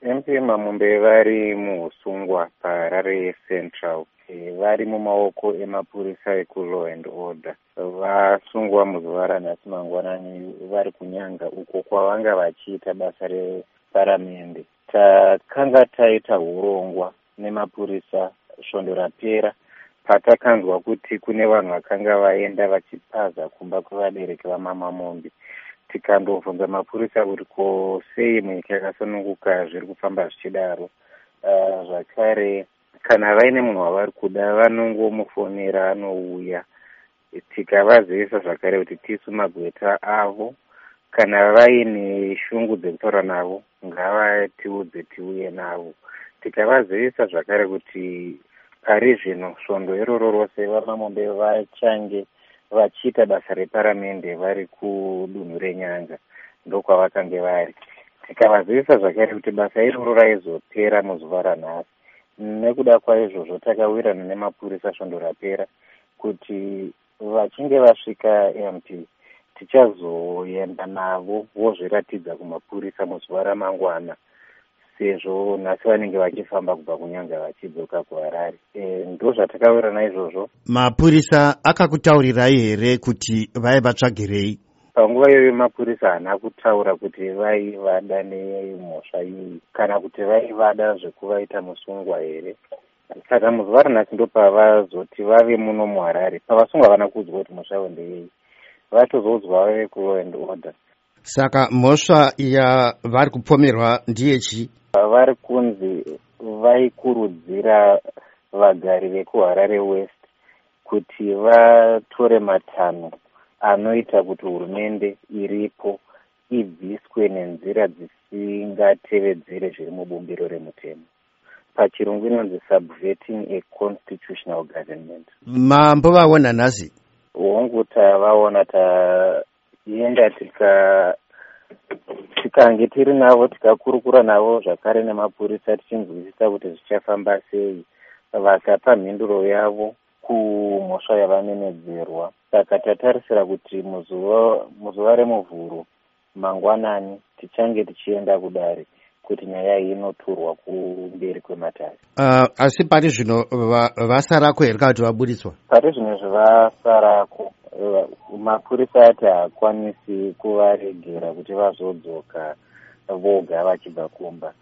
MP Mamombe vari muusungwa paHarare Central. Vari mumaoko emapurisa ekuLaw and Order. Vasungwa muzuva ranhasi mangwanani vari kunyanga uko kwavanga vachiita basa reparamende. Takanga taita urongwa nemapurisa svondo rapera patakanzwa kuti kune vanhu vakanga vaenda vachipaza kumba kwevabereki vaMamombe. Tikandobvunza mapurisa kuti ko sei munyika yakasununguka zviri kufamba zvichidaro. Zvakare kana vaine munhu wavari kuda vanongomufonera anouya. Tikavazivisa zvakare kuti tisu magweta avo kana vaine shungu dzekutaura navo ngavatiudze tiuye navo. Tikavazivisa zvakare kuti pari zvino svondo iroro rose vaMamombe vachange vachiita basa reparamende vari kudunhu renyanga ndokwavakange vari. Tikavazivisa zvakare kuti basa iroro raizopera muzuva ranhasi. Nekuda kwaizvozvo takawirana nemapurisa svondo rapera kuti vachinge vasvika MP tichazoenda navo vozviratidza kumapurisa muzuva ramangwana, sezvo nhasi vanenge vachifamba kubva kunyanga vachidzoka kuHarare. Ndozvatakawirana izvozvo. Mapurisa akakutaurirai here kuti vai vatsvagirei? Panguva iyoyo mapurisa haana kutaura kuti vaivada nemhosva iyi kana kuti vaivada zvekuvaita musungwa here. Saka muzuva ranhasi ndopavazoti vave muno muHarare. Pavasungwa havana kuudzwa kuti mhosva yavo ndeyei, vatozoudzwa vave kuLaw and Order. Saka mhosva yavari kupomerwa ndiyechii? Vari kunzi vaikurudzira vagari vekuHarare West kuti vatore matanho anoita kuti hurumende iripo ibviswe nenzira dzisingatevedzere zviri mubumbiro remutemo. Pachirungu inonzi subverting a constitutional government. Mambovaona nhasi? Hongu tavaona, taenda tikange tiri navo tikakurukura navo zvakare nemapurisa tichinzwisisa kuti zvichafamba sei. Vakapa mhinduro yavo kumhosva yavanenedzerwa. Saka tatarisira kuti muzuva remuvhuro mangwanani tichange tichienda kudare kuti nyaya iyi inoturwa kumberi kwematare. Asi pari zvino vasarako here kana kuti vabudiswa? Pari zvino zvavasarako mapurisa ati haakwanisi kuvaregera kuti vazodzoka voga vachibva kumba.